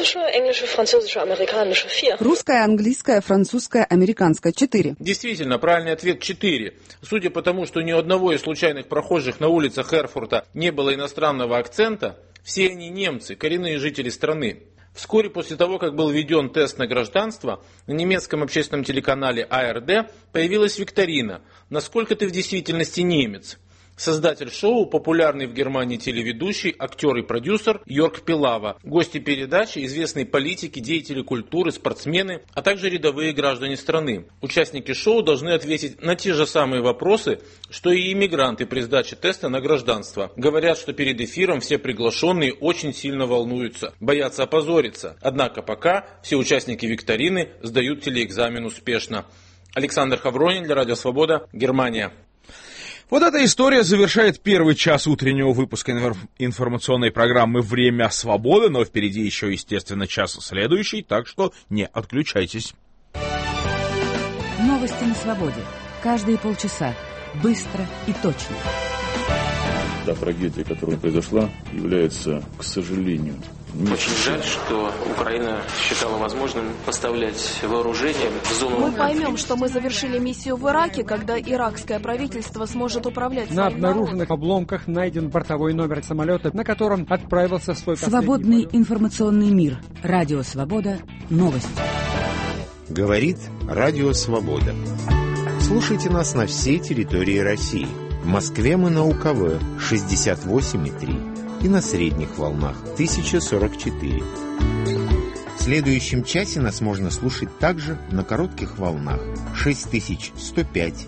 Русская, английская, французская, американская. 4.
Действительно, правильный ответ 4. Судя по тому, что ни у одного из случайных прохожих на улицах Эрфурта не было иностранного акцента, все они немцы, коренные жители страны. Вскоре после того, как был введен тест на гражданство, на немецком общественном телеканале АРД появилась викторина «Насколько ты в действительности немец?». Создатель шоу, популярный в Германии телеведущий, актер и продюсер Йорк Пилава. Гости передачи, известные политики, деятели культуры, спортсмены, а также рядовые граждане страны. Участники шоу должны ответить на те же самые вопросы, что и иммигранты при сдаче теста на гражданство. Говорят, что перед эфиром все приглашенные очень сильно волнуются, боятся опозориться. Однако пока все участники викторины сдают телеэкзамен успешно. Александр Хавронин для Радио Свобода, Германия.
Вот эта история завершает первый час утреннего выпуска информационной программы «Время свободы», но впереди еще, естественно, час следующий, так что не отключайтесь.
Новости на свободе. Каждые полчаса. Быстро и точно.
Та трагедия, которая произошла, является, к сожалению,
очень жаль, что Украина считала возможным поставлять вооружение в зону...
Мы поймем, что мы завершили миссию в Ираке, когда иракское правительство сможет управлять
на обнаруженных обломках найден бортовой номер самолета, на котором отправился свой
Свободный информационный мир. Радио Свобода. Новости.
Говорит Радио Свобода. Слушайте нас на всей территории России. В Москве мы на УКВ 68,3 и на средних волнах 1044. В следующем часе нас можно слушать также на коротких волнах 6105,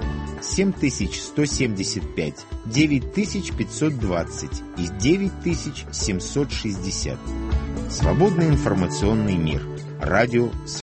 7175, 9520 и 9760. Свободный информационный мир. Радио